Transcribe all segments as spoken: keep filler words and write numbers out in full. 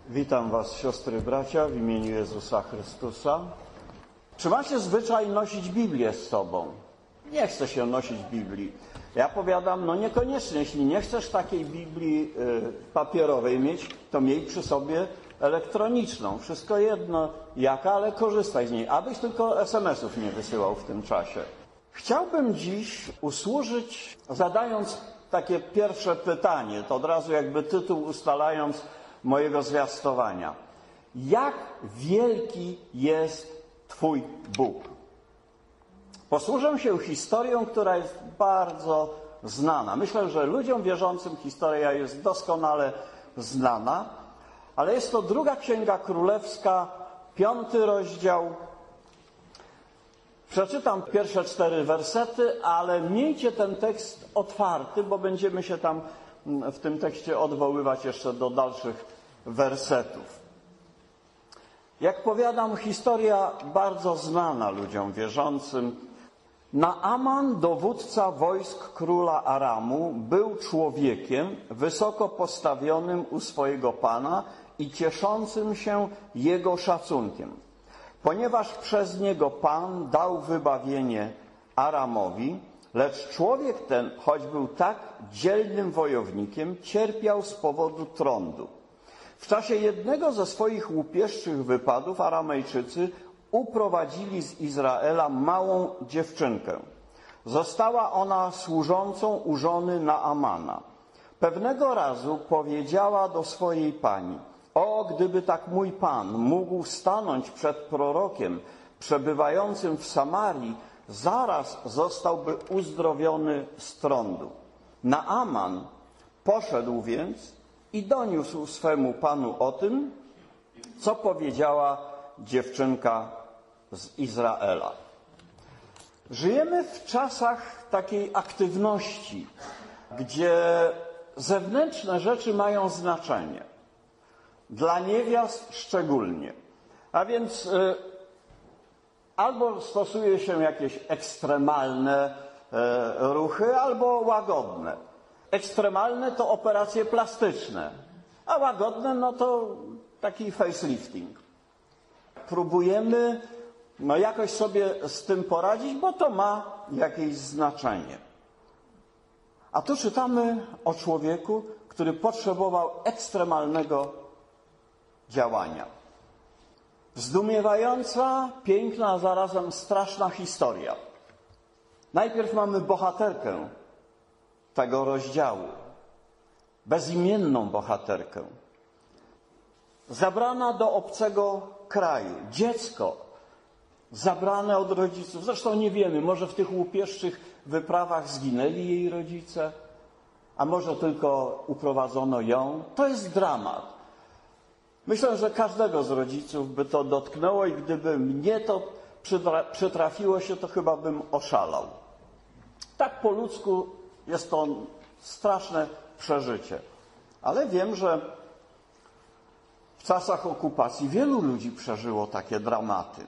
Witam was, siostry i bracia, w imieniu Jezusa Chrystusa. Czy macie zwyczaj nosić Biblię z sobą? Nie chce się nosić Biblii. Ja powiadam, no niekoniecznie. Jeśli nie chcesz takiej Biblii y, papierowej mieć, to miej przy sobie elektroniczną. Wszystko jedno jaka, ale korzystaj z niej, abyś tylko es em esów nie wysyłał w tym czasie. Chciałbym dziś usłużyć, zadając takie pierwsze pytanie, to od razu jakby tytuł ustalając mojego zwiastowania. Jak wielki jest Twój Bóg? Posłużę się historią, która jest bardzo znana. Myślę, że ludziom wierzącym historia jest doskonale znana, ale jest to druga Księga Królewska, piąty rozdział. Przeczytam pierwsze cztery wersety, ale miejcie ten tekst otwarty, bo będziemy się tam w tym tekście odwoływać jeszcze do dalszych wersetów. Jak powiadam, historia bardzo znana ludziom wierzącym. Naaman, dowódca wojsk króla Aramu, był człowiekiem wysoko postawionym u swojego pana i cieszącym się jego szacunkiem. Ponieważ przez niego Pan dał wybawienie Aramowi, lecz człowiek ten, choć był tak dzielnym wojownikiem, cierpiał z powodu trądu. W czasie jednego ze swoich łupieszczych wypadów Aramejczycy uprowadzili z Izraela małą dziewczynkę. Została ona służącą u żony Naamana. Pewnego razu powiedziała do swojej pani: o, gdyby tak mój Pan mógł stanąć przed prorokiem przebywającym w Samarii, zaraz zostałby uzdrowiony z trądu. Naaman poszedł więc i doniósł swemu panu o tym, co powiedziała dziewczynka z Izraela. Żyjemy w czasach takiej aktywności, gdzie zewnętrzne rzeczy mają znaczenie. Dla niewiast szczególnie. A więc y, albo stosuje się jakieś ekstremalne y, ruchy, albo łagodne. Ekstremalne to operacje plastyczne, a łagodne no to taki facelifting. Próbujemy no, jakoś sobie z tym poradzić, bo to ma jakieś znaczenie. A tu czytamy o człowieku, który potrzebował ekstremalnego działania. Zdumiewająca, piękna, a zarazem straszna historia. Najpierw mamy bohaterkę tego rozdziału. Bezimienną bohaterkę. Zabrana do obcego kraju. Dziecko zabrane od rodziców. Zresztą nie wiemy, może w tych łupieszczych wyprawach zginęli jej rodzice, a może tylko uprowadzono ją. To jest dramat. Myślę, że każdego z rodziców by to dotknęło i gdyby mnie to przytrafiło się, to chyba bym oszalał. Tak po ludzku jest to straszne przeżycie. Ale wiem, że w czasach okupacji wielu ludzi przeżyło takie dramaty.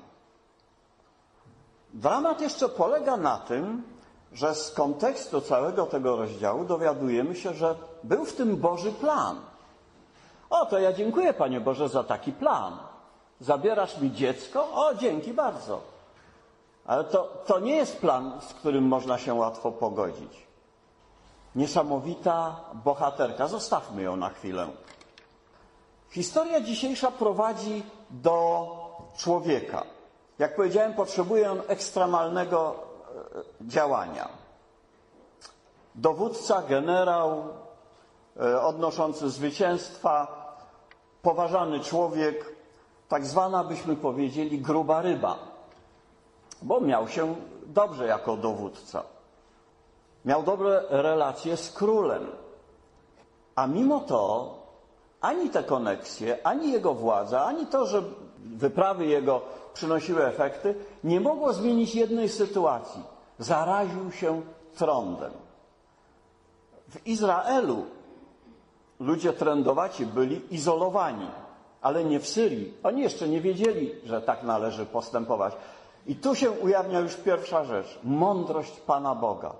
Dramat jeszcze polega na tym, że z kontekstu całego tego rozdziału dowiadujemy się, że był w tym Boży plan. O, to ja dziękuję, Panie Boże, za taki plan. Zabierasz mi dziecko? O, dzięki bardzo. Ale to, to nie jest plan, z którym można się łatwo pogodzić. Niesamowita bohaterka. Zostawmy ją na chwilę. Historia dzisiejsza prowadzi do człowieka. Jak powiedziałem, potrzebuje on ekstremalnego działania. Dowódca, generał, odnoszący zwycięstwa, poważany człowiek, tak zwana, byśmy powiedzieli, gruba ryba, bo miał się dobrze jako dowódca. Miał dobre relacje z królem, a mimo to ani te koneksje, ani jego władza, ani to, że wyprawy jego przynosiły efekty, nie mogło zmienić jednej sytuacji. Zaraził się trądem. W Izraelu ludzie trędowaci byli izolowani, ale nie w Syrii. Oni jeszcze nie wiedzieli, że tak należy postępować. I tu się ujawnia już pierwsza rzecz. Mądrość Pana Boga.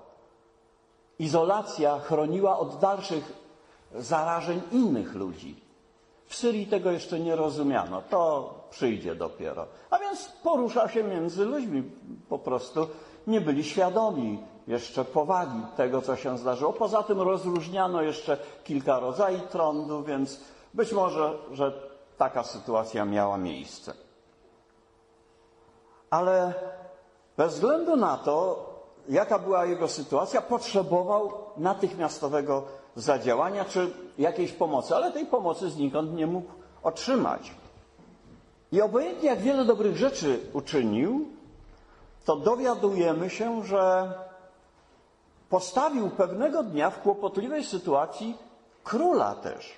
Izolacja chroniła od dalszych zarażeń innych ludzi. W Syrii tego jeszcze nie rozumiano, to przyjdzie dopiero. A więc poruszał się między ludźmi, po prostu nie byli świadomi jeszcze powagi tego, co się zdarzyło. Poza tym rozróżniano jeszcze kilka rodzajów trądu, więc być może, że taka sytuacja miała miejsce. Ale bez względu na to, jaka była jego sytuacja, potrzebował natychmiastowego zadziałania czy jakiejś pomocy, ale tej pomocy znikąd nie mógł otrzymać. I obojętnie jak wiele dobrych rzeczy uczynił, to dowiadujemy się, że postawił pewnego dnia w kłopotliwej sytuacji króla też.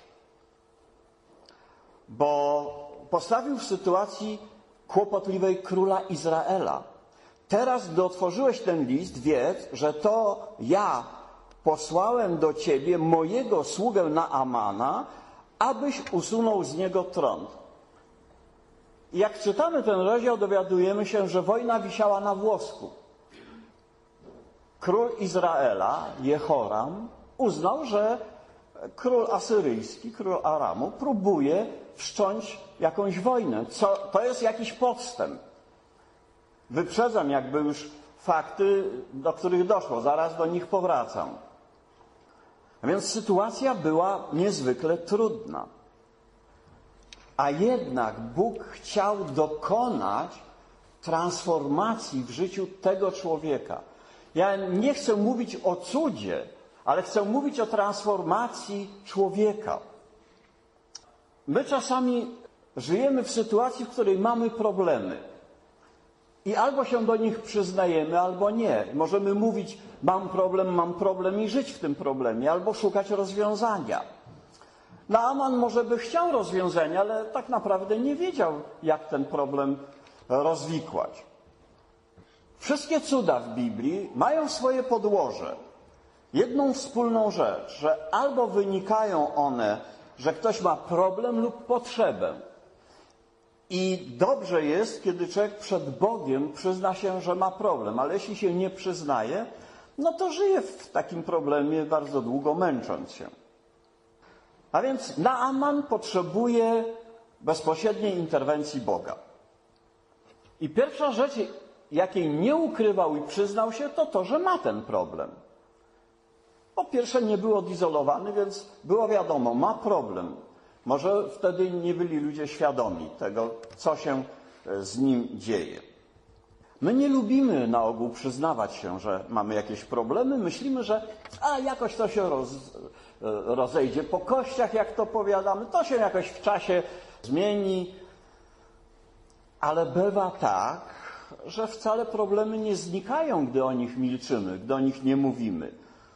Bo postawił w sytuacji kłopotliwej króla Izraela. Teraz, gdy otworzyłeś ten list, wiedz, że to ja posłałem do ciebie mojego sługę Naamana, abyś usunął z niego trąd. I jak czytamy ten rozdział, dowiadujemy się, że wojna wisiała na włosku. Król Izraela, Jehoram, uznał, że król asyryjski, król Aramu, próbuje wszcząć jakąś wojnę. Co, to jest jakiś podstęp. Wyprzedzam jakby już fakty, do których doszło. Zaraz do nich powracam. A więc sytuacja była niezwykle trudna. A jednak Bóg chciał dokonać transformacji w życiu tego człowieka. Ja nie chcę mówić o cudzie, ale chcę mówić o transformacji człowieka. My czasami żyjemy w sytuacji, w której mamy problemy. I albo się do nich przyznajemy, albo nie. Możemy mówić, mam problem, mam problem i żyć w tym problemie, albo szukać rozwiązania. Naaman może by chciał rozwiązania, ale tak naprawdę nie wiedział, jak ten problem rozwikłać. Wszystkie cuda w Biblii mają swoje podłoże. Jedną wspólną rzecz, że albo wynikają one, że ktoś ma problem lub potrzebę. I dobrze jest, kiedy człowiek przed Bogiem przyzna się, że ma problem, ale jeśli się nie przyznaje, no to żyje w takim problemie bardzo długo, męcząc się. A więc Naaman potrzebuje bezpośredniej interwencji Boga. I pierwsza rzecz, jakiej nie ukrywał i przyznał się, to to, że ma ten problem. Po pierwsze, nie był odizolowany, więc było wiadomo, ma problem. Może wtedy nie byli ludzie świadomi tego, co się z nim dzieje. My nie lubimy na ogół przyznawać się, że mamy jakieś problemy. Myślimy, że a jakoś to się roz, rozejdzie po kościach, jak to powiadamy. To się jakoś w czasie zmieni. Ale bywa tak, że wcale problemy nie znikają, gdy o nich milczymy, gdy o nich nie mówimy.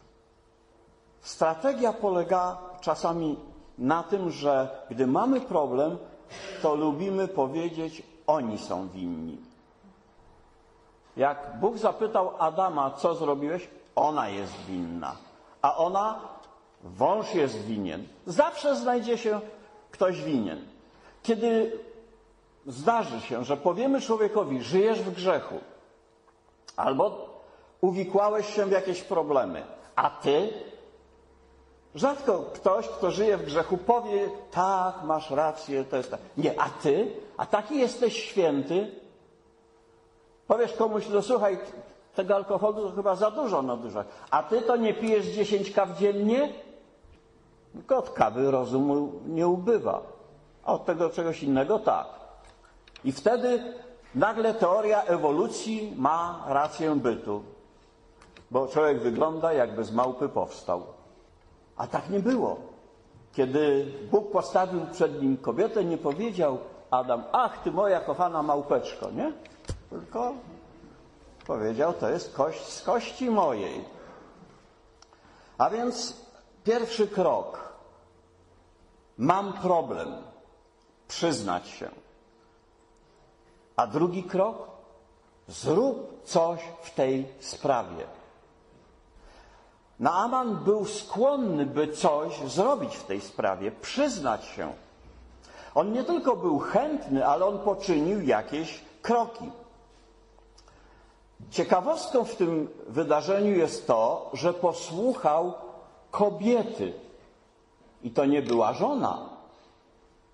Strategia polega czasami na tym, że gdy mamy problem, to lubimy powiedzieć, oni są winni. Jak Bóg zapytał Adama, co zrobiłeś? Ona jest winna. A ona, wąż jest winien. Zawsze znajdzie się ktoś winien. Kiedy zdarzy się, że powiemy człowiekowi, żyjesz w grzechu, albo uwikłałeś się w jakieś problemy, a ty? Rzadko ktoś, kto żyje w grzechu, powie, tak, masz rację, to jest tak. Nie, a ty? A taki jesteś święty? Powiesz komuś, no słuchaj, tego alkoholu to chyba za dużo nadużać. A ty to nie pijesz dziesięć kaw dziennie? Tylko od kawy rozumu nie ubywa. A od tego czegoś innego tak. I wtedy nagle teoria ewolucji ma rację bytu. Bo człowiek wygląda, jakby z małpy powstał. A tak nie było. Kiedy Bóg postawił przed nim kobietę, nie powiedział Adam, ach, ty moja kochana małpeczko, nie? Tylko powiedział, to jest kość z kości mojej. A więc pierwszy krok. Mam problem. Przyznać się. A drugi krok. Zrób coś w tej sprawie. Naaman był skłonny, by coś zrobić w tej sprawie, przyznać się. On nie tylko był chętny, ale on poczynił jakieś kroki. Ciekawostką w tym wydarzeniu jest to, że posłuchał kobiety. I to nie była żona.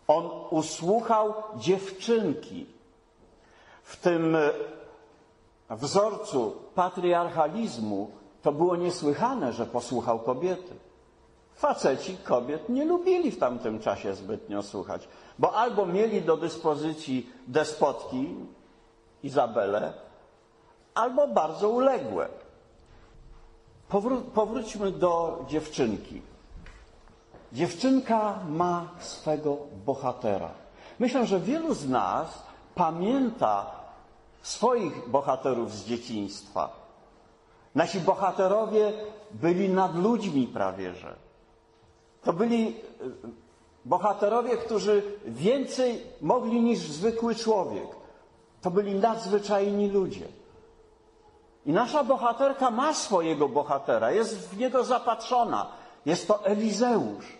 On usłuchał dziewczynki. W tym wzorcu patriarchalizmu to było niesłychane, że posłuchał kobiety. Faceci kobiet nie lubili w tamtym czasie zbytnio słuchać, bo albo mieli do dyspozycji despotki, Izabelę, albo bardzo uległe. Powró- powróćmy do dziewczynki. Dziewczynka ma swego bohatera. Myślę, że wielu z nas pamięta swoich bohaterów z dzieciństwa. Nasi bohaterowie byli nad ludźmi prawie że. To byli bohaterowie, którzy więcej mogli niż zwykły człowiek. To byli nadzwyczajni ludzie. I nasza bohaterka ma swojego bohatera, jest w niego zapatrzona. Jest to Elizeusz.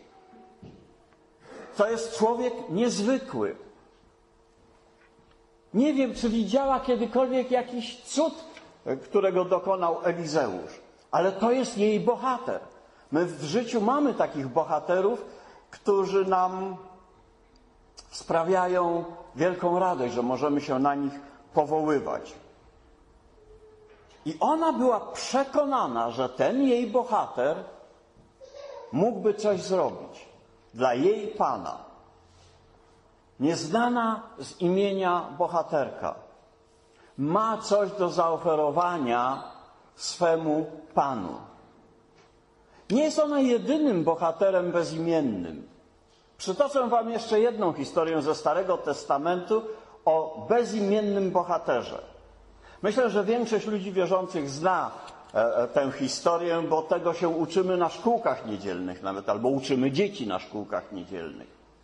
To jest człowiek niezwykły. Nie wiem, czy widziała kiedykolwiek jakiś cud, którego dokonał Elizeusz, ale to jest jej bohater. My w życiu mamy takich bohaterów, którzy nam sprawiają wielką radość, że możemy się na nich powoływać. I ona była przekonana, że ten jej bohater mógłby coś zrobić dla jej Pana. Nieznana z imienia bohaterka ma coś do zaoferowania swemu Panu. Nie jest ona jedynym bohaterem bezimiennym. Przytoczę wam jeszcze jedną historię ze Starego Testamentu o bezimiennym bohaterze. Myślę, że większość ludzi wierzących zna e, tę historię, bo tego się uczymy na szkółkach niedzielnych nawet, albo uczymy dzieci na szkółkach niedzielnych.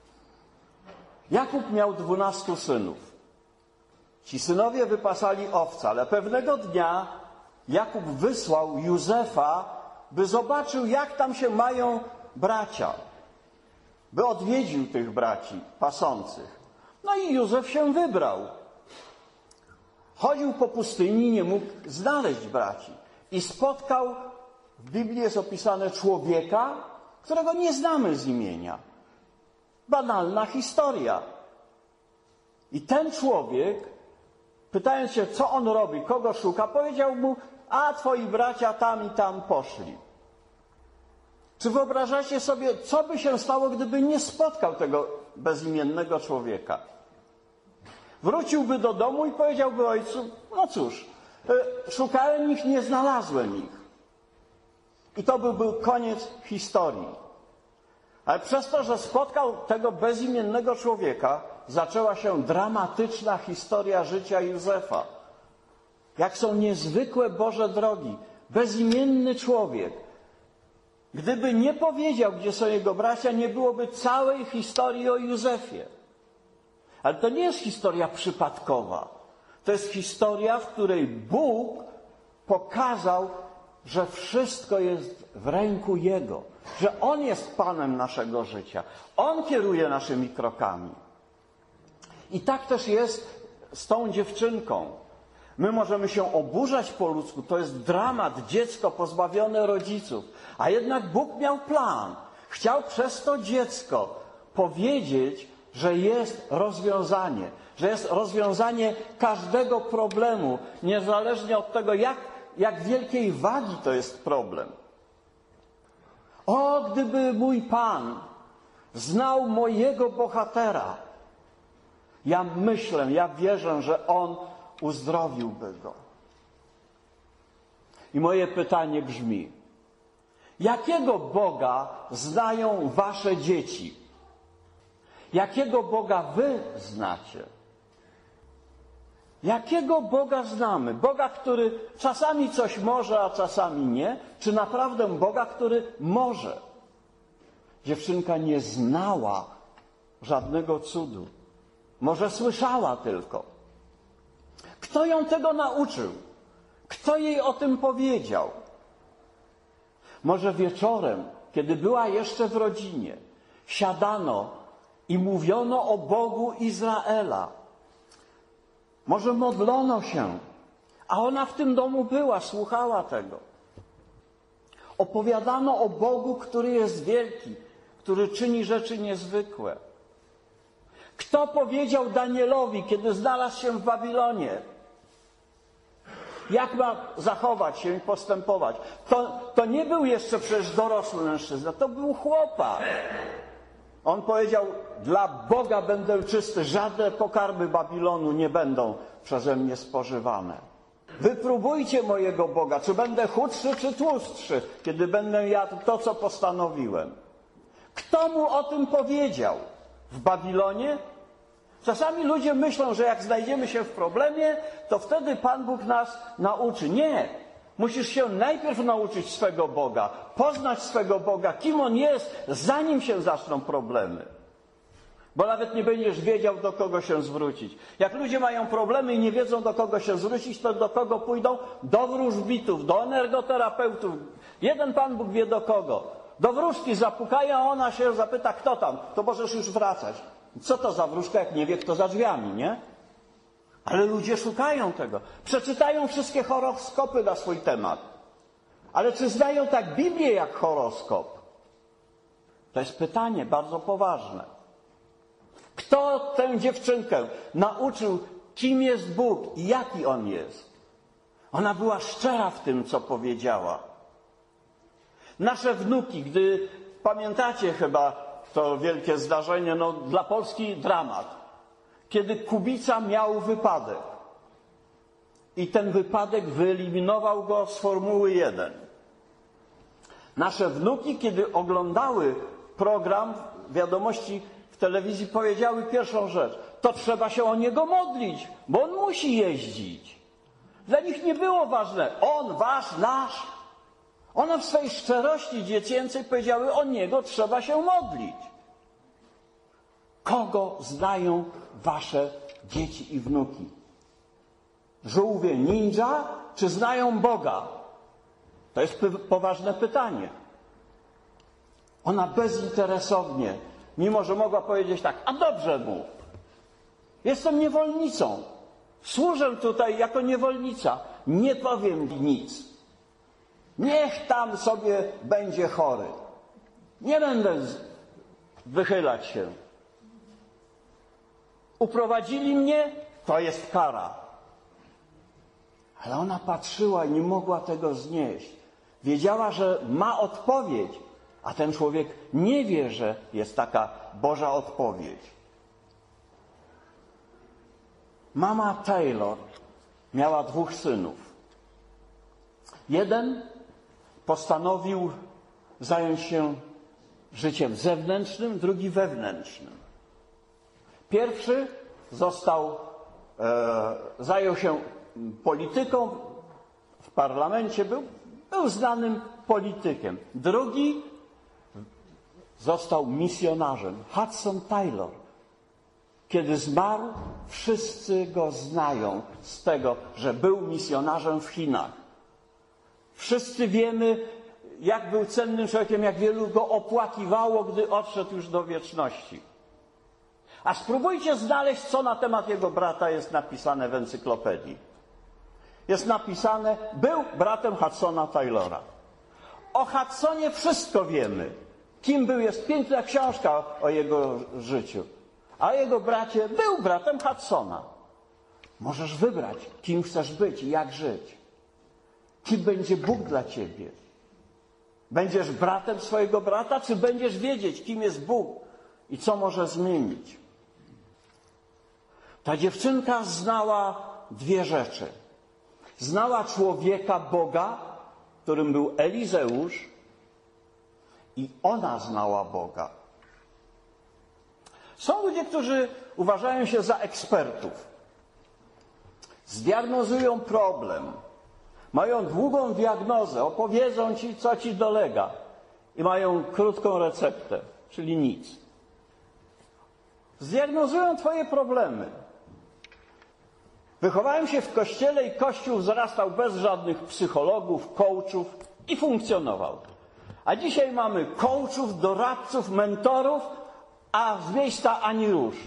Jakub miał dwunastu synów. Ci synowie wypasali owce, ale pewnego dnia Jakub wysłał Józefa, by zobaczył, jak tam się mają bracia, by odwiedził tych braci pasących. No i Józef się wybrał. Chodził po pustyni, nie mógł znaleźć braci. I spotkał, w Biblii jest opisane, człowieka, którego nie znamy z imienia. Banalna historia. I ten człowiek, pytając się, co on robi, kogo szuka, powiedział mu, a twoi bracia tam i tam poszli. Czy wyobrażacie sobie, co by się stało, gdyby nie spotkał tego bezimiennego człowieka? Wróciłby do domu i powiedziałby ojcu, no cóż, szukałem ich, nie znalazłem ich. I to by był koniec historii. Ale przez to, że spotkał tego bezimiennego człowieka, zaczęła się dramatyczna historia życia Józefa. Jak są niezwykłe Boże drogi. Bezimienny człowiek. Gdyby nie powiedział, gdzie są jego bracia, nie byłoby całej historii o Józefie. Ale to nie jest historia przypadkowa. To jest historia, w której Bóg pokazał, że wszystko jest w ręku Jego. Że On jest Panem naszego życia. On kieruje naszymi krokami. I tak też jest z tą dziewczynką. My możemy się oburzać po ludzku. To jest dramat, dziecko pozbawione rodziców. A jednak Bóg miał plan. Chciał przez to dziecko powiedzieć, że jest rozwiązanie. Że jest rozwiązanie każdego problemu. Niezależnie od tego, jak, jak wielkiej wagi to jest problem. O, gdyby mój Pan znał mojego bohatera. Ja myślę, ja wierzę, że On uzdrowiłby go. I moje pytanie brzmi, jakiego Boga znają wasze dzieci? Jakiego Boga wy znacie? Jakiego Boga znamy? Boga, który czasami coś może, a czasami nie? Czy naprawdę Boga, który może? Dziewczynka nie znała żadnego cudu. Może słyszała tylko. Kto ją tego nauczył? Kto jej o tym powiedział? Może wieczorem, kiedy była jeszcze w rodzinie, siadano i mówiono o Bogu Izraela. Może modlono się, a ona w tym domu była, słuchała tego. Opowiadano o Bogu, który jest wielki, który czyni rzeczy niezwykłe. Kto powiedział Danielowi, kiedy znalazł się w Babilonie, jak ma zachować się i postępować? To, to nie był jeszcze przecież dorosły mężczyzna, to był chłopak. On powiedział, dla Boga będę czysty, żadne pokarmy Babilonu nie będą przeze mnie spożywane. Wypróbujcie mojego Boga, czy będę chudszy, czy tłustszy, kiedy będę jadł to, co postanowiłem. Kto mu o tym powiedział? W Babilonie? Czasami ludzie myślą, że jak znajdziemy się w problemie, to wtedy Pan Bóg nas nauczy. Nie! Musisz się najpierw nauczyć swego Boga, poznać swego Boga, kim On jest, zanim się zaczną problemy. Bo nawet nie będziesz wiedział, do kogo się zwrócić. Jak ludzie mają problemy i nie wiedzą, do kogo się zwrócić, to do kogo pójdą? Do wróżbitów, do energoterapeutów. Jeden Pan Bóg wie do kogo. Do wróżki zapukają, a ona się zapyta, kto tam? To możesz już wracać. Co to za wróżka, jak nie wie, kto za drzwiami, nie? Ale ludzie szukają tego. Przeczytają wszystkie horoskopy na swój temat. Ale czy znają tak Biblię jak horoskop? To jest pytanie bardzo poważne. Kto tę dziewczynkę nauczył, kim jest Bóg i jaki On jest? Ona była szczera w tym, co powiedziała. Nasze wnuki, gdy pamiętacie chyba to wielkie zdarzenie, no dla Polski dramat. Kiedy Kubica miał wypadek i ten wypadek wyeliminował go z Formuły jeden. Nasze wnuki, kiedy oglądały program Wiadomości w telewizji, powiedziały pierwszą rzecz: to trzeba się o niego modlić, bo on musi jeździć. Dla nich nie było ważne on, wasz, nasz. One w swej szczerości dziecięcej powiedziały: o niego trzeba się modlić. Kogo znają wasze dzieci i wnuki? Żółwie ninja, czy znają Boga? To jest poważne pytanie. Ona bezinteresownie, mimo że mogła powiedzieć tak: a dobrze mu, jestem niewolnicą, służę tutaj jako niewolnica, nie powiem nic. Niech tam sobie będzie chory. Nie będę wychylać się. Uprowadzili mnie, to jest kara. Ale ona patrzyła i nie mogła tego znieść. Wiedziała, że ma odpowiedź, a ten człowiek nie wie, że jest taka Boża odpowiedź. Mama Taylor miała dwóch synów. Jeden postanowił zająć się życiem zewnętrznym, drugi wewnętrznym. Pierwszy został, e, zajął się polityką, w parlamencie był, był znanym politykiem. Drugi został misjonarzem. Hudson Taylor. Kiedy zmarł, wszyscy go znają z tego, że był misjonarzem w Chinach. Wszyscy wiemy, jak był cennym człowiekiem, jak wielu go opłakiwało, gdy odszedł już do wieczności. A spróbujcie znaleźć, co na temat jego brata jest napisane w encyklopedii. Jest napisane: był bratem Hudsona Taylora. O Hudsonie wszystko wiemy. Kim był, jest piękna książka o jego życiu. A jego bracie był bratem Hudsona. Możesz wybrać, kim chcesz być i jak żyć. Kim będzie Bóg dla ciebie? Będziesz bratem swojego brata, czy będziesz wiedzieć, kim jest Bóg i co może zmienić? Ta dziewczynka znała dwie rzeczy. Znała człowieka Boga, którym był Elizeusz, i ona znała Boga. Są ludzie, którzy uważają się za ekspertów. Zdiagnozują problem. Mają długą diagnozę, opowiedzą ci, co ci dolega. I mają krótką receptę, czyli nic. Zdiagnozują twoje problemy. Wychowałem się w kościele i kościół wzrastał bez żadnych psychologów, coachów i funkcjonował. A dzisiaj mamy coachów, doradców, mentorów, a z miejsca ani rusz.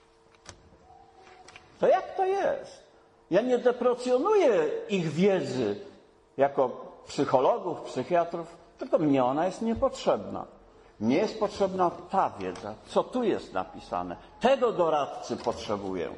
To jak to jest? Ja nie deprecjonuję ich wiedzy jako psychologów, psychiatrów, tylko mnie ona jest niepotrzebna. Nie jest potrzebna ta wiedza, co tu jest napisane. Tego doradcy potrzebuję.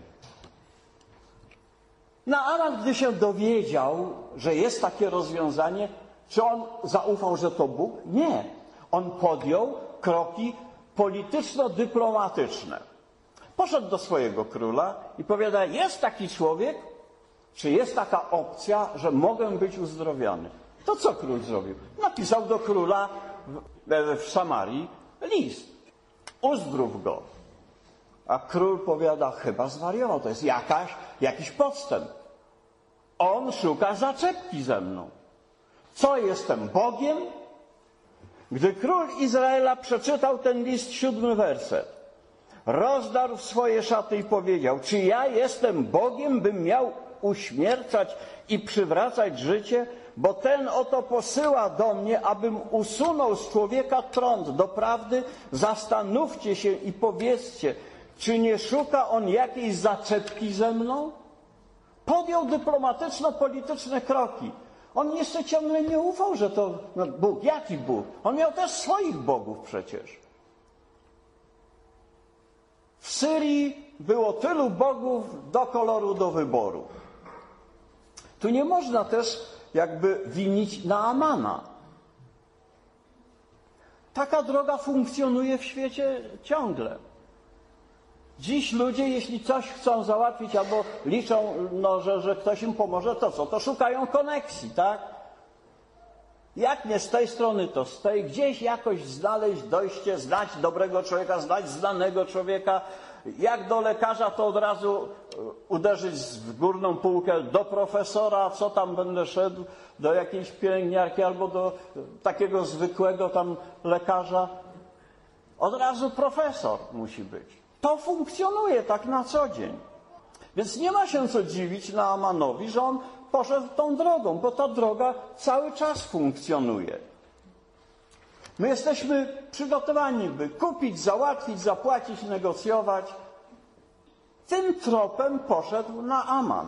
Naaman, gdy się dowiedział, że jest takie rozwiązanie, czy on zaufał, że to Bóg? Nie. On podjął kroki polityczno-dyplomatyczne. Poszedł do swojego króla i powiada, jest taki człowiek, czy jest taka opcja, że mogę być uzdrowiony. To co król zrobił? Napisał do króla w, w Samarii list. Uzdrów go. A król powiada, chyba zwariował, to jest jakaś, jakiś podstęp. On szuka zaczepki ze mną. Co, jestem Bogiem? Gdy król Izraela przeczytał ten list, siódmy werset, rozdarł swoje szaty i powiedział, czy ja jestem Bogiem, bym miał uśmiercać i przywracać życie? Bo ten oto posyła do mnie, abym usunął z człowieka trąd. Doprawdy zastanówcie się i powiedzcie, czy nie szuka on jakiejś zaczepki ze mną? Podjął dyplomatyczno-polityczne kroki. On jeszcze ciągle nie ufał, że to no, Bóg. Jaki Bóg? On miał też swoich bogów przecież. W Syrii było tylu bogów do koloru do wyboru. Tu nie można też jakby winić Naamana. Taka droga funkcjonuje w świecie ciągle. Dziś ludzie, jeśli coś chcą załatwić albo liczą, no, że, że ktoś im pomoże, to co? To szukają koneksji, tak? Jak nie z tej strony, to z tej. Gdzieś jakoś znaleźć dojście, znać dobrego człowieka, znać znanego człowieka. Jak do lekarza, to od razu uderzyć w górną półkę do profesora, co tam będę szedł, do jakiejś pielęgniarki albo do takiego zwykłego tam lekarza. Od razu profesor musi być. To funkcjonuje tak na co dzień. Więc nie ma się co dziwić Naamanowi, że on poszedł tą drogą, bo ta droga cały czas funkcjonuje. My jesteśmy przygotowani, by kupić, załatwić, zapłacić, negocjować. Tym tropem poszedł Naaman.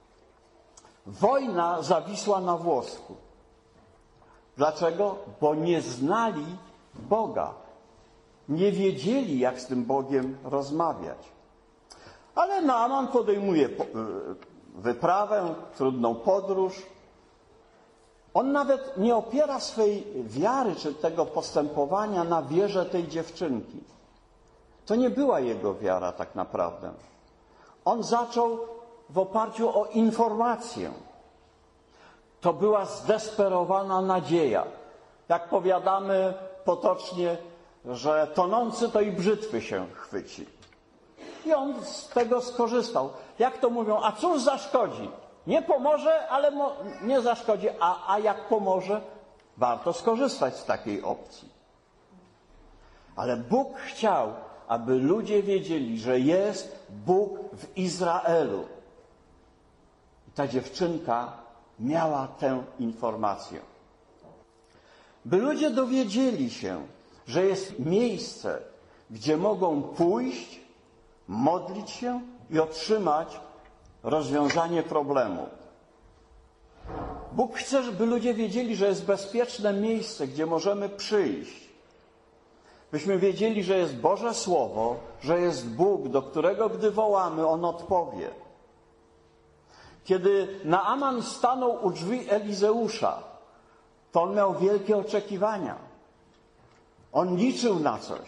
Wojna zawisła na włosku. Dlaczego? Bo nie znali Boga. Nie wiedzieli, jak z tym Bogiem rozmawiać. Ale Naaman podejmuje wyprawę, trudną podróż. On nawet nie opiera swej wiary czy tego postępowania na wierze tej dziewczynki. To nie była jego wiara tak naprawdę. On zaczął w oparciu o informację. To była zdesperowana nadzieja. Jak powiadamy potocznie, że tonący to i brzytwy się chwyci. I on z tego skorzystał. Jak to mówią, a cóż zaszkodzi? Nie pomoże, ale mo- nie zaszkodzi. A, a jak pomoże, warto skorzystać z takiej opcji. Ale Bóg chciał, aby ludzie wiedzieli, że jest Bóg w Izraelu. I ta dziewczynka miała tę informację. By ludzie dowiedzieli się, że jest miejsce, gdzie mogą pójść, modlić się i otrzymać rozwiązanie problemu. Bóg chce, żeby ludzie wiedzieli, że jest bezpieczne miejsce, gdzie możemy przyjść. Byśmy wiedzieli, że jest Boże Słowo, że jest Bóg, do którego gdy wołamy, On odpowie. Kiedy Naaman stanął u drzwi Elizeusza, to on miał wielkie oczekiwania. On liczył na coś.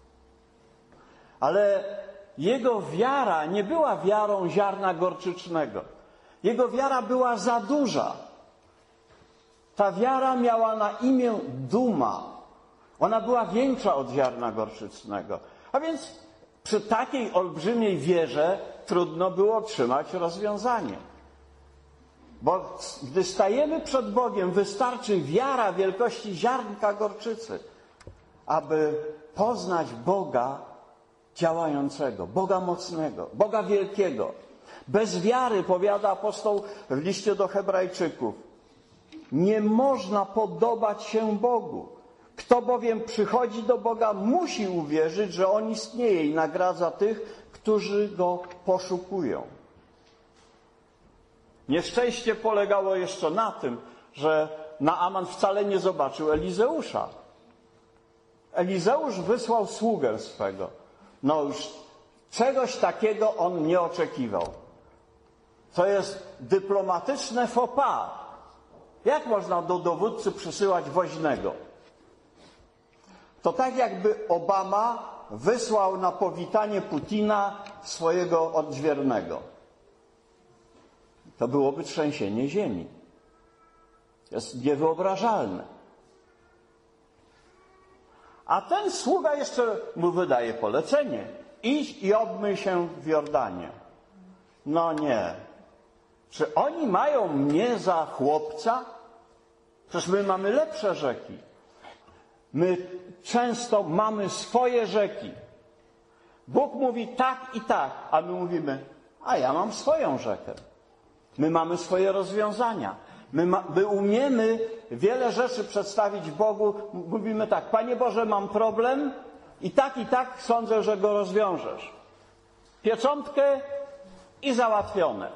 Ale jego wiara nie była wiarą ziarna gorczycznego. Jego wiara była za duża. Ta wiara miała na imię duma. Ona była większa od ziarna gorczycznego. A więc przy takiej olbrzymiej wierze trudno było otrzymać rozwiązanie. Bo gdy stajemy przed Bogiem, wystarczy wiara wielkości ziarnka gorczycy, aby poznać Boga działającego, Boga mocnego, Boga wielkiego. Bez wiary, powiada apostoł w liście do Hebrajczyków, nie można podobać się Bogu. Kto bowiem przychodzi do Boga, musi uwierzyć, że On istnieje i nagradza tych, którzy Go poszukują. Nieszczęście polegało jeszcze na tym, że Naaman wcale nie zobaczył Elizeusza. Elizeusz wysłał sługę swego. No już czegoś takiego on nie oczekiwał. To jest dyplomatyczne faux pas. Jak można do dowódcy przysyłać woźnego? To tak jakby Obama wysłał na powitanie Putina swojego odźwiernego. To byłoby trzęsienie ziemi. To jest niewyobrażalne. A ten sługa jeszcze mu wydaje polecenie. Idź i obmyj się w Jordanie. No nie. Czy oni mają mnie za chłopca? Przecież my mamy lepsze rzeki. My często mamy swoje rzeki. Bóg mówi tak i tak, a my mówimy, a ja mam swoją rzekę. My mamy swoje rozwiązania. My, ma, my umiemy wiele rzeczy przedstawić Bogu. Mówimy tak, Panie Boże, mam problem i tak i tak sądzę, że go rozwiążesz. Pieczątkę i załatwione.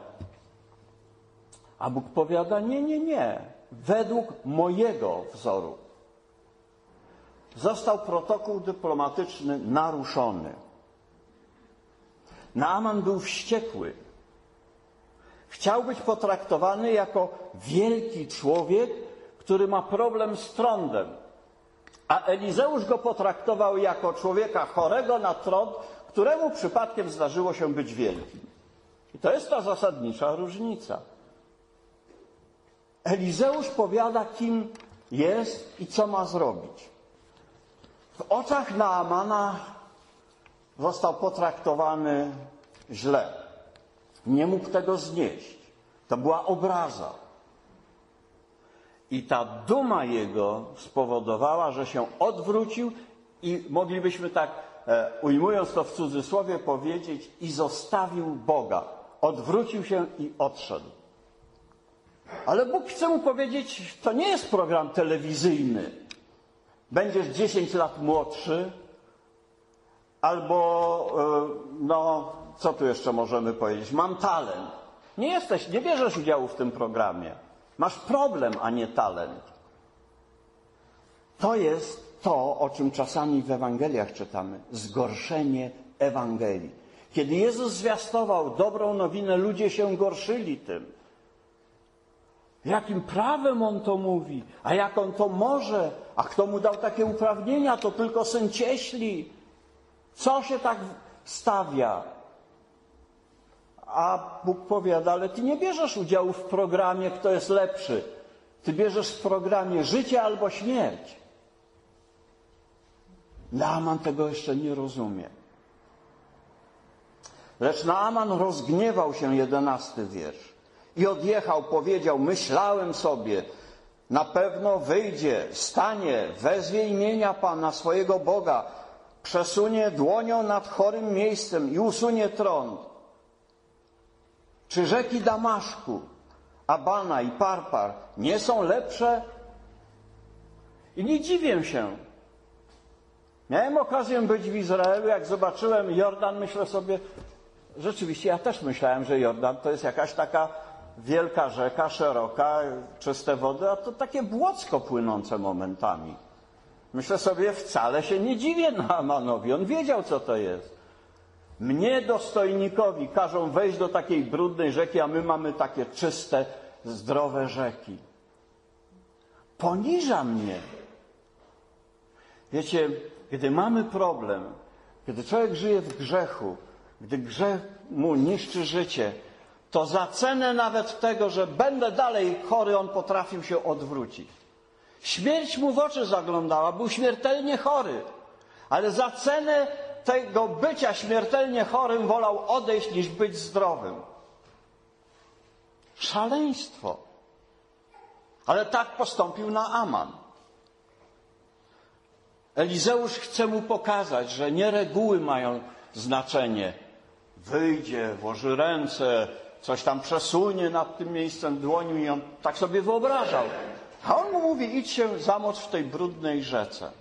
A Bóg powiada, nie, nie, nie. Według mojego wzoru. Został protokół dyplomatyczny naruszony. Naaman był wściekły. Chciał być potraktowany jako wielki człowiek, który ma problem z trądem. A Elizeusz go potraktował jako człowieka chorego na trąd, któremu przypadkiem zdarzyło się być wielkim. I to jest ta zasadnicza różnica. Elizeusz powiada, kim jest i co ma zrobić. W oczach Naamana został potraktowany źle. Nie mógł tego znieść. To była obraza. I ta duma jego spowodowała, że się odwrócił i moglibyśmy tak, e, ujmując to w cudzysłowie, powiedzieć, i zostawił Boga. Odwrócił się i odszedł. Ale Bóg chce mu powiedzieć, to nie jest program telewizyjny. Będziesz dziesięć lat młodszy, albo, no, co tu jeszcze możemy powiedzieć? Mam talent. Nie jesteś, nie bierzesz udziału w tym programie. Masz problem, a nie talent. To jest to, o czym czasami w Ewangeliach czytamy. Zgorszenie Ewangelii. Kiedy Jezus zwiastował dobrą nowinę, ludzie się gorszyli tym. Jakim prawem On to mówi? A jak On to może? A kto mu dał takie uprawnienia? To tylko syn cieśli. Co się tak stawia? A Bóg powiada, ale ty nie bierzesz udziału w programie, kto jest lepszy. Ty bierzesz w programie życie albo śmierć. Naaman tego jeszcze nie rozumie. Lecz Naaman rozgniewał się, jedenasty wiersz. I odjechał, powiedział, myślałem sobie, na pewno wyjdzie, stanie, wezwie imienia Pana, swojego Boga, przesunie dłonią nad chorym miejscem i usunie trąd. Czy rzeki Damaszku, Abana i Parpar nie są lepsze? I nie dziwię się. Miałem okazję być w Izraelu, jak zobaczyłem Jordan, myślę sobie, rzeczywiście ja też myślałem, że Jordan to jest jakaś taka wielka rzeka, szeroka, czyste wody, a to takie błocko płynące momentami. Myślę sobie, wcale się nie dziwię Naamanowi, on wiedział, co to jest. Mnie, dostojnikowi, każą wejść do takiej brudnej rzeki, a my mamy takie czyste, zdrowe rzeki. Poniża mnie. Wiecie, gdy mamy problem, gdy człowiek żyje w grzechu, gdy grzech mu niszczy życie, to za cenę nawet tego, że będę dalej chory, on potrafił się odwrócić. Śmierć mu w oczy zaglądała, był śmiertelnie chory, ale za cenę tego bycia śmiertelnie chorym wolał odejść niż być zdrowym. Szaleństwo. Ale tak postąpił Naaman. Elizeusz chce mu pokazać, że nie reguły mają znaczenie. Wyjdzie, włoży ręce, coś tam przesunie nad tym miejscem dłonią i on tak sobie wyobrażał. A on mu mówi, idź się zamocz w tej brudnej rzece.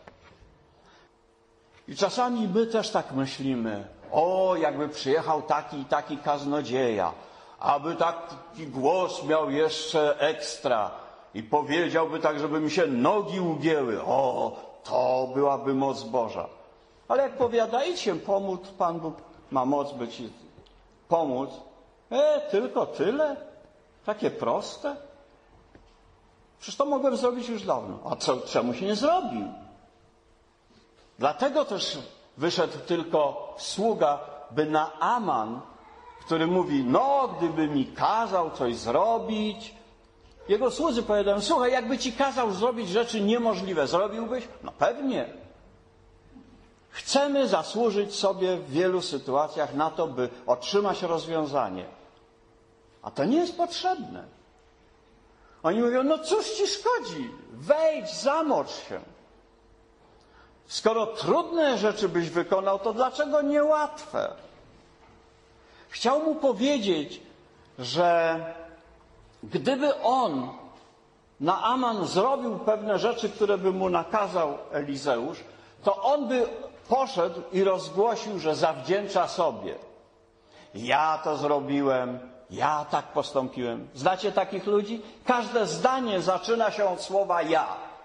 I czasami my też tak myślimy, o, jakby przyjechał taki i taki kaznodzieja, aby taki głos miał jeszcze ekstra i powiedziałby tak, żeby mi się nogi ugięły. O, to byłaby moc Boża. Ale jak powiadajcie, pomóc, Pan Bóg ma moc, by ci pomóc. E, tylko tyle? Takie proste? Przecież to mogłem zrobić już dawno. A co, czemu się nie zrobił? Dlatego też wyszedł tylko sługa, by Naaman, który mówi, no gdyby mi kazał coś zrobić. Jego słudzy powiadają, słuchaj, jakby ci kazał zrobić rzeczy niemożliwe, zrobiłbyś? No pewnie. Chcemy zasłużyć sobie w wielu sytuacjach na to, by otrzymać rozwiązanie. A to nie jest potrzebne. Oni mówią, no cóż ci szkodzi? Wejdź, zamocz się. Skoro trudne rzeczy byś wykonał, to dlaczego niełatwe? Chciał mu powiedzieć, że gdyby on, Naaman, zrobił pewne rzeczy, które by mu nakazał Elizeusz, to on by poszedł i rozgłosił, że zawdzięcza sobie. Ja to zrobiłem, ja tak postąpiłem. Znacie takich ludzi? Każde zdanie zaczyna się od słowa ja.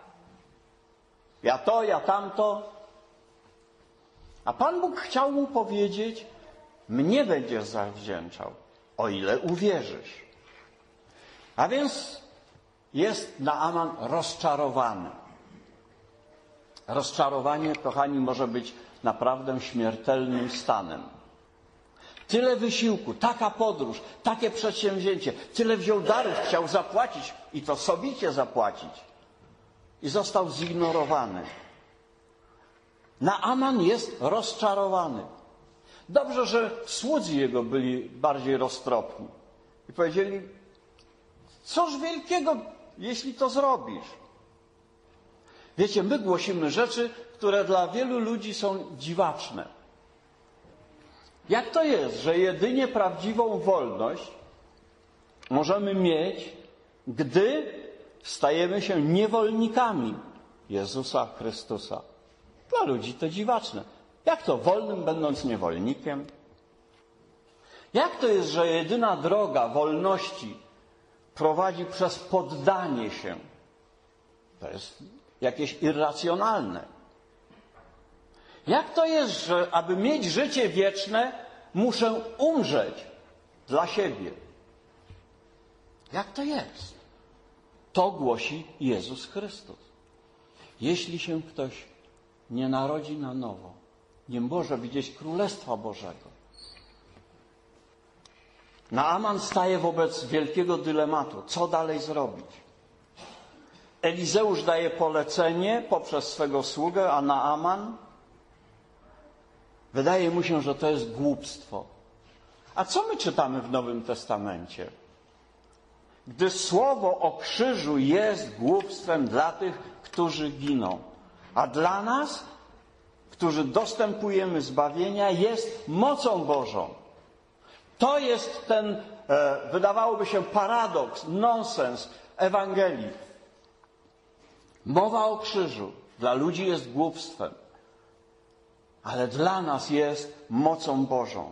Ja to, ja tamto. A Pan Bóg chciał mu powiedzieć, mnie będziesz zawdzięczał, o ile uwierzysz. A więc jest Naaman rozczarowany. Rozczarowanie, kochani, może być naprawdę śmiertelnym stanem. Tyle wysiłku, taka podróż, takie przedsięwzięcie, tyle wziął darów, chciał zapłacić i to sobicie zapłacić. I został zignorowany. Naaman jest rozczarowany. Dobrze, że słudzy jego byli bardziej roztropni i powiedzieli, cóż wielkiego, jeśli to zrobisz. Wiecie, my głosimy rzeczy, które dla wielu ludzi są dziwaczne. Jak to jest, że jedynie prawdziwą wolność możemy mieć, gdy stajemy się niewolnikami Jezusa Chrystusa? Dla ludzi to dziwaczne. Jak to wolnym będąc niewolnikiem? Jak to jest, że jedyna droga wolności prowadzi przez poddanie się? To jest jakieś irracjonalne. Jak to jest, że aby mieć życie wieczne, muszę umrzeć dla siebie? Jak to jest? To głosi Jezus Chrystus. Jeśli się ktoś nie narodzi na nowo, nie może widzieć Królestwa Bożego. Naaman staje wobec wielkiego dylematu. Co dalej zrobić? Elizeusz daje polecenie poprzez swego sługę, a Naaman wydaje mu się, że to jest głupstwo. A co my czytamy w Nowym Testamencie? Gdy słowo o krzyżu jest głupstwem dla tych, którzy giną, a dla nas, którzy dostępujemy zbawienia, jest mocą Bożą. To jest ten, e, wydawałoby się, paradoks, nonsens Ewangelii. Mowa o krzyżu dla ludzi jest głupstwem, ale dla nas jest mocą Bożą.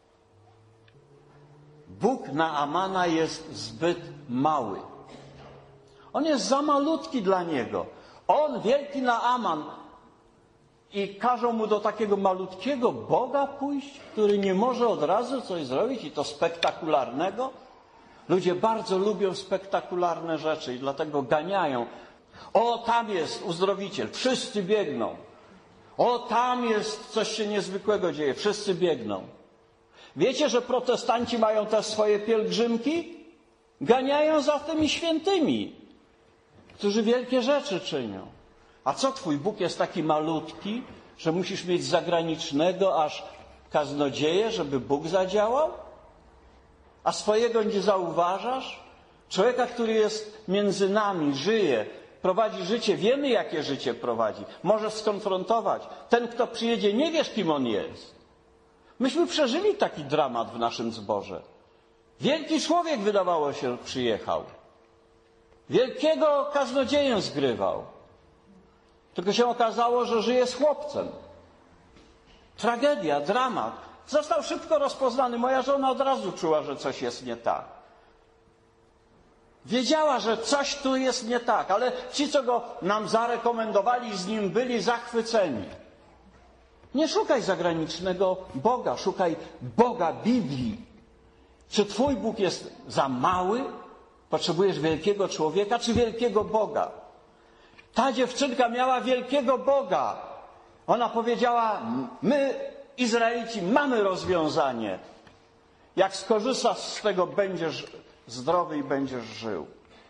Bóg Naamana jest zbyt mały. On jest za malutki dla niego. On, wielki Naaman, i każą mu do takiego malutkiego Boga pójść, który nie może od razu coś zrobić i to spektakularnego. Ludzie bardzo lubią spektakularne rzeczy i dlatego ganiają. O, tam jest uzdrowiciel, wszyscy biegną. O, tam jest coś się niezwykłego dzieje, wszyscy biegną. Wiecie, że protestanci mają też swoje pielgrzymki? Ganiają za tymi świętymi, którzy wielkie rzeczy czynią. A co, twój Bóg jest taki malutki, że musisz mieć zagranicznego aż kaznodzieję, żeby Bóg zadziałał? A swojego nie zauważasz? Człowieka, który jest między nami, żyje, prowadzi życie, wiemy, jakie życie prowadzi. Możesz skonfrontować. Ten, kto przyjedzie, nie wiesz, kim on jest. Myśmy przeżyli taki dramat w naszym zborze. Wielki człowiek, wydawało się, przyjechał. Wielkiego kaznodzieję zgrywał. Tylko się okazało, że żyje z chłopcem. Tragedia, dramat. Został szybko rozpoznany. Moja żona od razu czuła, że coś jest nie tak. Wiedziała, że coś tu jest nie tak, ale ci, co go nam zarekomendowali, z nim byli zachwyceni. Nie szukaj zagranicznego Boga, szukaj Boga Biblii. Czy twój Bóg jest za mały? Potrzebujesz wielkiego człowieka, czy wielkiego Boga? Ta dziewczynka miała wielkiego Boga. Ona powiedziała, my, Izraelici, mamy rozwiązanie. Jak skorzystasz z tego, będziesz zdrowy i będziesz żył.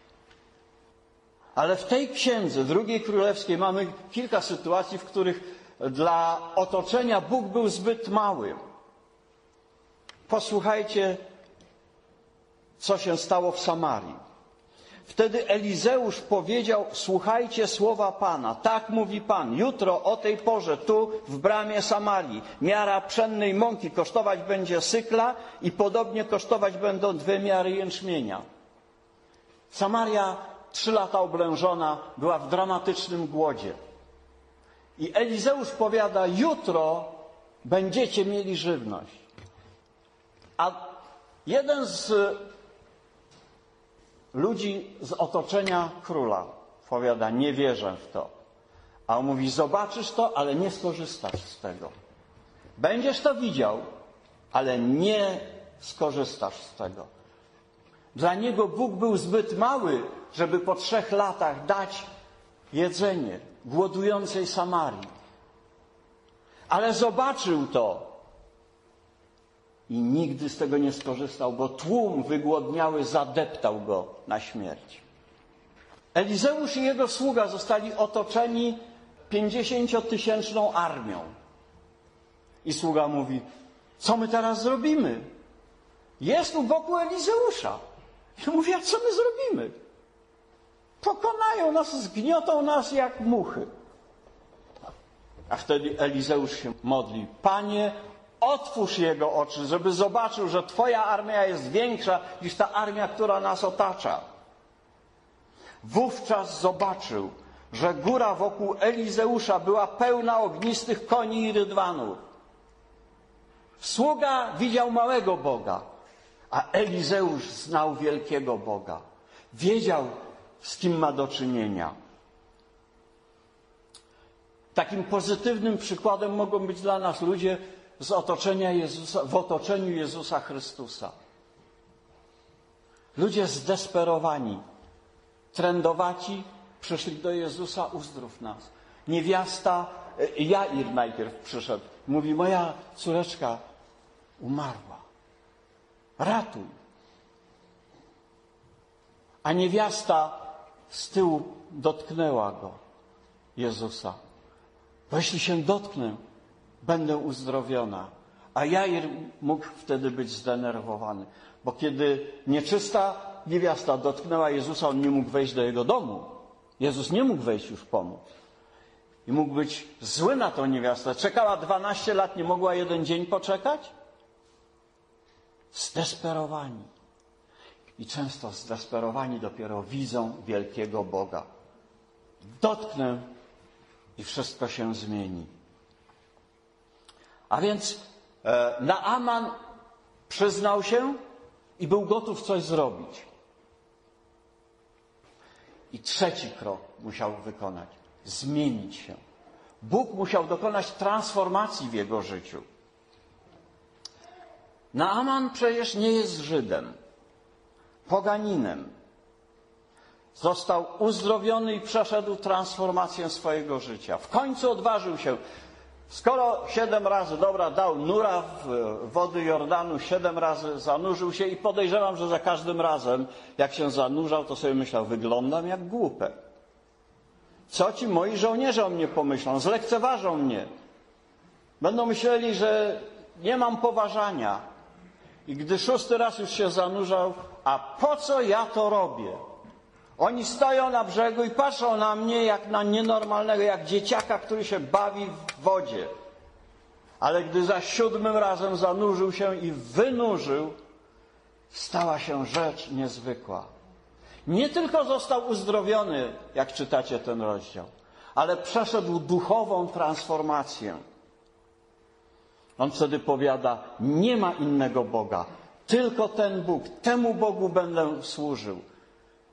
Ale w tej księdze, drugiej królewskiej, mamy kilka sytuacji, w których dla otoczenia Bóg był zbyt mały. Posłuchajcie, co się stało w Samarii. Wtedy Elizeusz powiedział, słuchajcie słowa Pana. Tak mówi Pan, jutro o tej porze tu w bramie Samarii miara pszennej mąki kosztować będzie sykla i podobnie kosztować będą dwie miary jęczmienia. Samaria trzy lata oblężona była w dramatycznym głodzie. I Elizeusz powiada, jutro będziecie mieli żywność. A jeden z ludzi z otoczenia króla powiada, nie wierzę w to. A on mówi, zobaczysz to, ale nie skorzystasz z tego. Będziesz to widział, ale nie skorzystasz z tego. Dla niego Bóg był zbyt mały, żeby po trzech latach dać jedzenie głodującej Samarii. Ale zobaczył to i nigdy z tego nie skorzystał, bo tłum wygłodniały zadeptał go na śmierć. Elizeusz i jego sługa zostali otoczeni pięćdziesięciotysięczną armią. I sługa mówi, co my teraz zrobimy? Jest tu wokół Elizeusza. I mówi, a co my zrobimy? Pokonają nas, zgniotą nas jak muchy. A wtedy Elizeusz się modli, Panie, otwórz jego oczy, żeby zobaczył, że Twoja armia jest większa niż ta armia, która nas otacza. Wówczas zobaczył, że góra wokół Elizeusza była pełna ognistych koni i rydwanów. Sługa widział małego Boga, a Elizeusz znał wielkiego Boga. Wiedział, z kim ma do czynienia. Takim pozytywnym przykładem mogą być dla nas ludzie z otoczenia Jezusa, w otoczeniu Jezusa Chrystusa. Ludzie zdesperowani, trędowaci, przyszli do Jezusa, uzdrów nas. Niewiasta, Jair najpierw przyszedł. Mówi, moja córeczka umarła. Ratuj. A niewiasta z tyłu dotknęła go, Jezusa. Bo jeśli się dotknę, będę uzdrowiona. A Jair mógł wtedy być zdenerwowany. Bo kiedy nieczysta niewiasta dotknęła Jezusa, on nie mógł wejść do jego domu. Jezus nie mógł wejść już pomóc. I mógł być zły na tą niewiastę. Czekała dwanaście lat, nie mogła jeden dzień poczekać? Zdesperowani. I często zdesperowani dopiero widzą wielkiego Boga. Dotknę i wszystko się zmieni. A więc e, Naaman przyznał się i był gotów coś zrobić. I trzeci krok musiał wykonać. Zmienić się. Bóg musiał dokonać transformacji w jego życiu. Naaman przecież nie jest Żydem, poganinem. Został uzdrowiony i przeszedł transformację swojego życia. W końcu odważył się. Skoro siedem razy, dobra, dał nura w wody Jordanu, siedem razy zanurzył się i podejrzewam, że za każdym razem, jak się zanurzał, to sobie myślał, wyglądam jak głupek. Co ci moi żołnierze o mnie pomyślą? Zlekceważą mnie. Będą myśleli, że nie mam poważania. I gdy szósty raz już się zanurzał, a po co ja to robię? Oni stoją na brzegu i patrzą na mnie jak na nienormalnego, jak dzieciaka, który się bawi w wodzie. Ale gdy za siódmym razem zanurzył się i wynurzył, stała się rzecz niezwykła. Nie tylko został uzdrowiony, jak czytacie ten rozdział, ale przeszedł duchową transformację. On wtedy powiada, nie ma innego Boga, tylko ten Bóg, temu Bogu będę służył.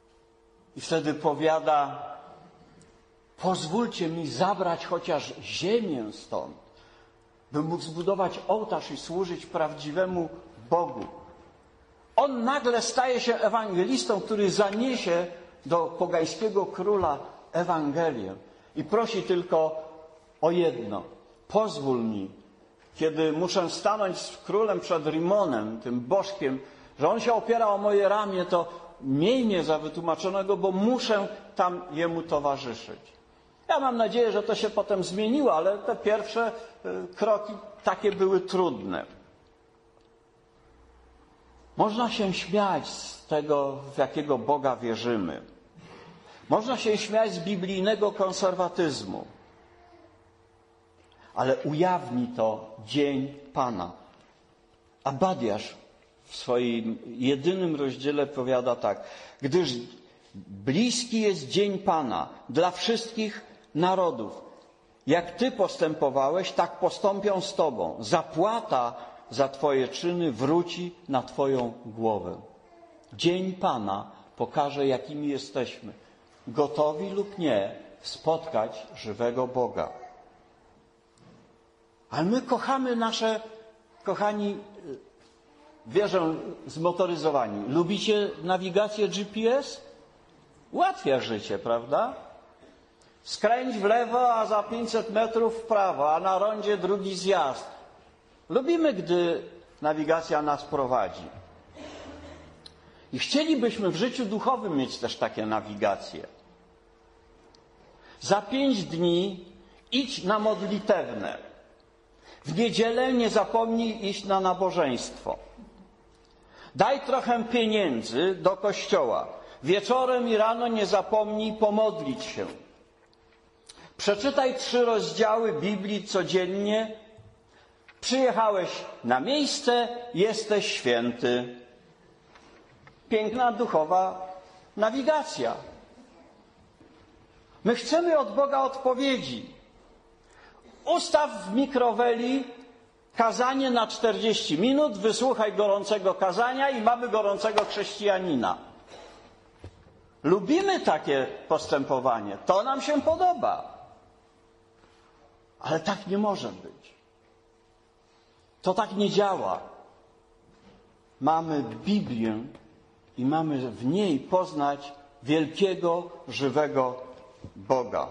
I wtedy powiada: pozwólcie mi zabrać chociaż ziemię stąd, bym mógł zbudować ołtarz i służyć prawdziwemu Bogu. On nagle staje się ewangelistą, który zaniesie do pogańskiego króla Ewangelię i prosi tylko o jedno: pozwól mi, kiedy muszę stanąć z królem przed Rimonem, tym bożkiem, że on się opiera o moje ramię, to miej mnie za wytłumaczonego, bo muszę tam jemu towarzyszyć. Ja mam nadzieję, że to się potem zmieniło, ale te pierwsze kroki takie były trudne. Można się śmiać z tego, w jakiego Boga wierzymy. Można się śmiać z biblijnego konserwatyzmu. Ale ujawni to dzień Pana. Abadiasz w swoim jedynym rozdziale powiada tak: gdyż bliski jest dzień Pana dla wszystkich narodów. Jak Ty postępowałeś, tak postąpią z Tobą. Zapłata za Twoje czyny wróci na Twoją głowę. Dzień Pana pokaże, jakimi jesteśmy, gotowi lub nie spotkać żywego Boga. Ale my kochamy nasze, kochani, wierzę, zmotoryzowani. Lubicie nawigację G P S? Ułatwia życie, prawda? Skręć w lewo, a za pięćset metrów w prawo, a na rondzie drugi zjazd. Lubimy, gdy nawigacja nas prowadzi. I chcielibyśmy w życiu duchowym mieć też takie nawigacje. Za pięć dni idź na modlitewne. W niedzielę nie zapomnij iść na nabożeństwo. Daj trochę pieniędzy do kościoła. Wieczorem i rano nie zapomnij pomodlić się. Przeczytaj trzy rozdziały Biblii codziennie. Przyjechałeś na miejsce, jesteś święty. Piękna duchowa nawigacja. My chcemy od Boga odpowiedzi. Ustaw w mikroweli kazanie na czterdzieści minut, wysłuchaj gorącego kazania i mamy gorącego chrześcijanina. Lubimy takie postępowanie. To nam się podoba. Ale tak nie może być. To tak nie działa. Mamy Biblię i mamy w niej poznać wielkiego, żywego Boga.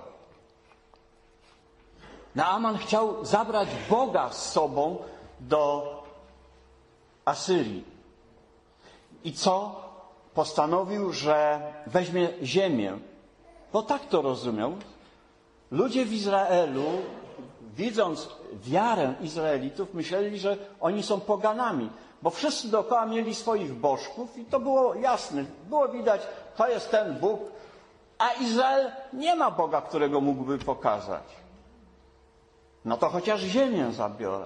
Naaman chciał zabrać Boga z sobą do Asyrii. I co? Postanowił, że weźmie ziemię. Bo tak to rozumiał. Ludzie w Izraelu, widząc wiarę Izraelitów, myśleli, że oni są poganami. Bo wszyscy dookoła mieli swoich bożków i to było jasne. Było widać, to jest ten Bóg, a Izrael nie ma Boga, którego mógłby pokazać. No to chociaż ziemię zabiorę.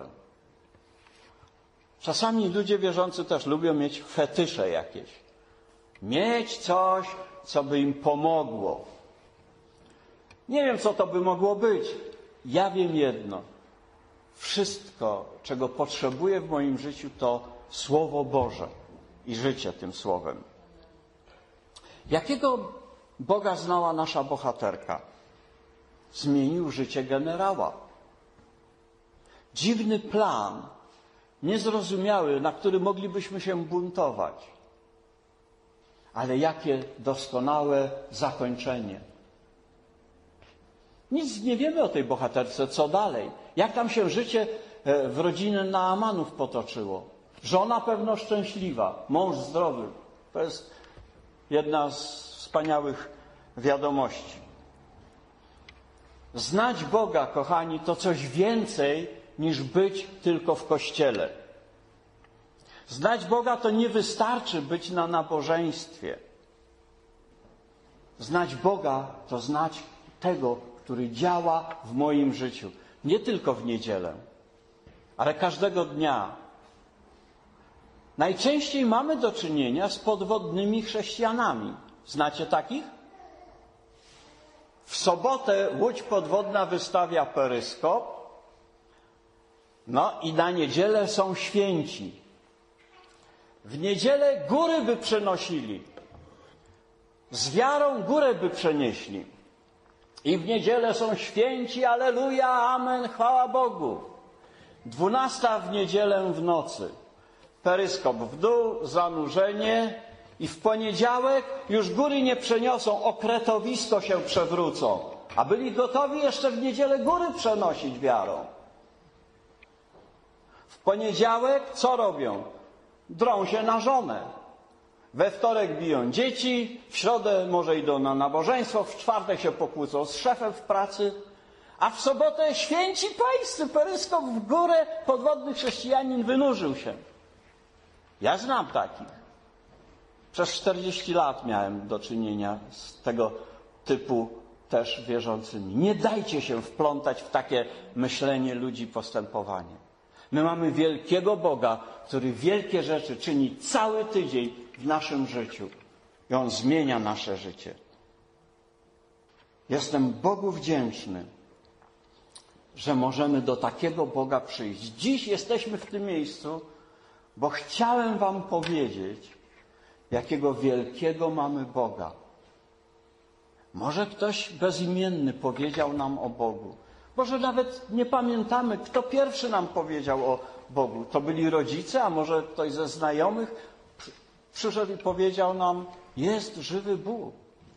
Czasami ludzie wierzący też lubią mieć fetysze jakieś. Mieć coś, co by im pomogło. Nie wiem, co to by mogło być. Ja wiem jedno. Wszystko, czego potrzebuję w moim życiu, to Słowo Boże i życie tym Słowem. Jakiego Boga znała nasza bohaterka? Zmienił życie generała. Dziwny plan, niezrozumiały, na który moglibyśmy się buntować. Ale jakie doskonałe zakończenie. Nic nie wiemy o tej bohaterce, co dalej. Jak tam się życie w rodzinie Naamanów potoczyło. Żona pewno szczęśliwa, mąż zdrowy. To jest jedna z wspaniałych wiadomości. Znać Boga, kochani, to coś więcej niż być tylko w kościele. Znać Boga to nie wystarczy być na nabożeństwie. Znać Boga to znać tego, który działa w moim życiu. Nie tylko w niedzielę, ale każdego dnia. Najczęściej mamy do czynienia z podwodnymi chrześcijanami. Znacie takich? W sobotę łódź podwodna wystawia peryskop, no i na niedzielę są święci. W niedzielę góry by przenosili. z wiarą górę by przenieśli. I w niedzielę są święci, alleluja, amen, chwała Bogu. Dwunasta w niedzielę w nocy. Peryskop w dół, zanurzenie i w poniedziałek już góry nie przeniosą, okretowisko się przewrócą. A byli gotowi jeszcze w niedzielę góry przenosić wiarą. W poniedziałek co robią? Drą się na żonę. We wtorek biją dzieci, w środę może idą na nabożeństwo, w czwartek się pokłócą z szefem w pracy, a w sobotę święci pańscy, peryskop w górę, podwodny chrześcijanin wynurzył się. Ja znam takich. Przez czterdzieści lat miałem do czynienia z tego typu też wierzącymi. Nie dajcie się wplątać w takie myślenie ludzi, postępowanie. My mamy wielkiego Boga, który wielkie rzeczy czyni cały tydzień w naszym życiu. I On zmienia nasze życie. Jestem Bogu wdzięczny, że możemy do takiego Boga przyjść. Dziś jesteśmy w tym miejscu, bo chciałem wam powiedzieć, jakiego wielkiego mamy Boga. Może ktoś bezimienny powiedział nam o Bogu. Może nawet nie pamiętamy, kto pierwszy nam powiedział o Bogu. To byli rodzice, a może ktoś ze znajomych przyszedł i powiedział nam, jest żywy Bóg.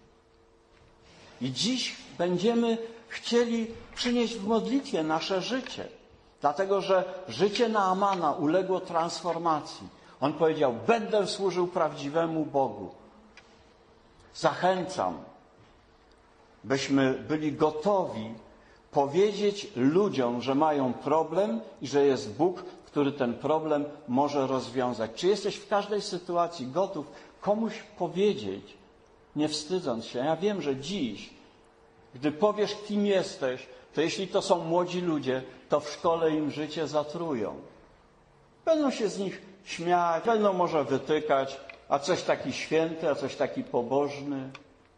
I dziś będziemy chcieli przynieść w modlitwie nasze życie. Dlatego, że życie Naamana uległo transformacji. On powiedział, będę służył prawdziwemu Bogu. Zachęcam, byśmy byli gotowi powiedzieć ludziom, że mają problem i że jest Bóg, który ten problem może rozwiązać. Czy jesteś w każdej sytuacji gotów komuś powiedzieć, nie wstydząc się? Ja wiem, że dziś, gdy powiesz, kim jesteś, to jeśli to są młodzi ludzie, to w szkole im życie zatrują. Będą się z nich śmiać, będą może wytykać, a coś taki święty, a coś taki pobożny.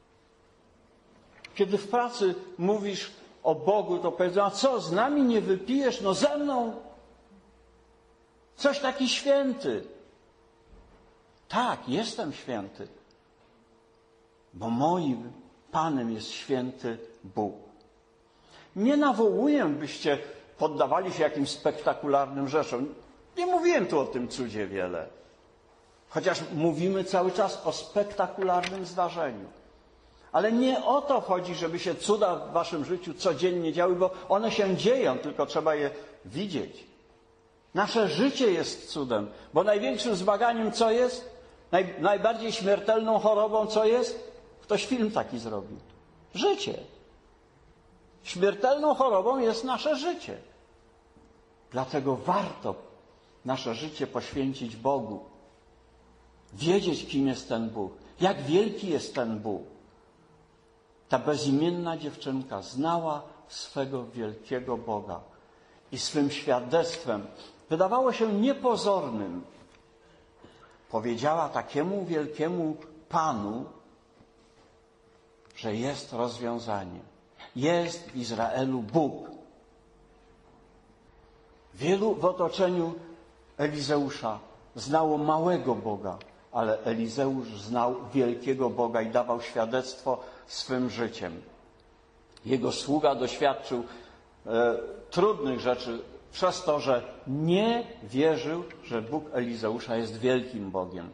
Kiedy w pracy mówisz o Bogu, to powiedzą, a co, z nami nie wypijesz? No ze mną. Coś taki święty. Tak, jestem święty. Bo moim Panem jest święty Bóg. Nie nawołuję, byście poddawali się jakimś spektakularnym rzeczom. Nie mówiłem tu o tym cudzie wiele. Chociaż mówimy cały czas o spektakularnym zdarzeniu. Ale nie o to chodzi, żeby się cuda w waszym życiu codziennie działy, bo one się dzieją, tylko trzeba je widzieć. Nasze życie jest cudem, bo największym zmaganiem co jest? Naj, najbardziej śmiertelną chorobą co jest? Ktoś film taki zrobił. Życie. Śmiertelną chorobą jest nasze życie. Dlatego warto nasze życie poświęcić Bogu. Wiedzieć, kim jest ten Bóg. Jak wielki jest ten Bóg. Ta bezimienna dziewczynka znała swego wielkiego Boga i swym świadectwem, wydawało się niepozornym, powiedziała takiemu wielkiemu Panu, że jest rozwiązanie. Jest w Izraelu Bóg. Wielu w otoczeniu Elizeusza znało małego Boga, ale Elizeusz znał wielkiego Boga i dawał świadectwo swym życiem. Jego sługa doświadczył e, trudnych rzeczy przez to, że nie wierzył, że Bóg Elizeusza jest wielkim Bogiem.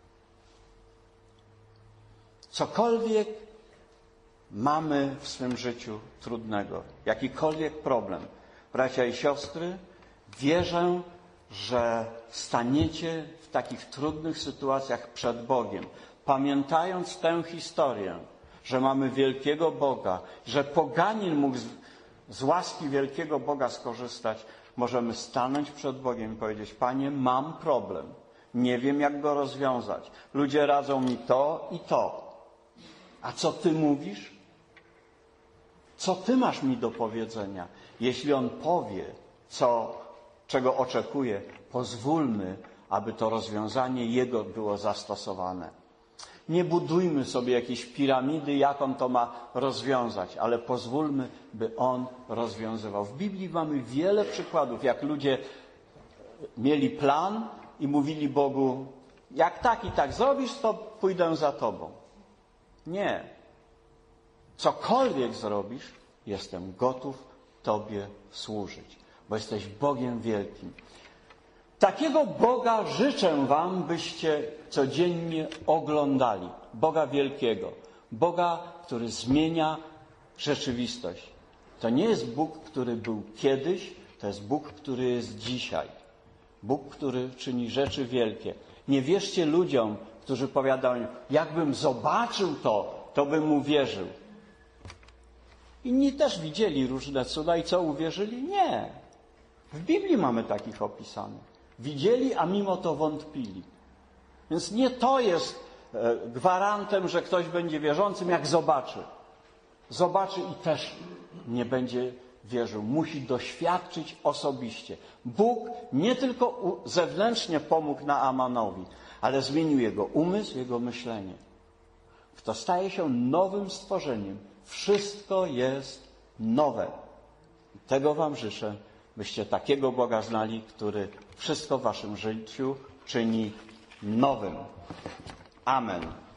Cokolwiek mamy w swym życiu trudnego, jakikolwiek problem, bracia i siostry, wierzę, że staniecie w takich trudnych sytuacjach przed Bogiem, pamiętając tę historię, że mamy wielkiego Boga, że poganin mógł z, z łaski wielkiego Boga skorzystać, możemy stanąć przed Bogiem i powiedzieć, Panie, mam problem, nie wiem, jak go rozwiązać. Ludzie radzą mi to i to. A co Ty mówisz? Co Ty masz mi do powiedzenia? Jeśli On powie, co, czego oczekuje, pozwólmy, aby to rozwiązanie Jego było zastosowane. Nie budujmy sobie jakiejś piramidy, jak On to ma rozwiązać, ale pozwólmy, by On rozwiązywał. W Biblii mamy wiele przykładów, jak ludzie mieli plan i mówili Bogu, jak tak i tak zrobisz, to pójdę za Tobą. Nie. Cokolwiek zrobisz, jestem gotów Tobie służyć, bo jesteś Bogiem wielkim. Takiego Boga życzę Wam, byście codziennie oglądali. Boga wielkiego. Boga, który zmienia rzeczywistość. To nie jest Bóg, który był kiedyś, to jest Bóg, który jest dzisiaj. Bóg, który czyni rzeczy wielkie. Nie wierzcie ludziom, którzy powiadają, jakbym zobaczył to, to bym uwierzył. Inni też widzieli różne cuda i co, uwierzyli? Nie. W Biblii mamy takich opisanych. Widzieli, a mimo to wątpili. Więc nie to jest gwarantem, że ktoś będzie wierzącym, jak zobaczy. Zobaczy i też nie będzie wierzył. Musi doświadczyć osobiście. Bóg nie tylko zewnętrznie pomógł Naamanowi, ale zmienił jego umysł, jego myślenie. Kto staje się nowym stworzeniem, wszystko jest nowe. Tego Wam życzę, byście takiego Boga znali, który wszystko w Waszym życiu czyni nowym. Amen.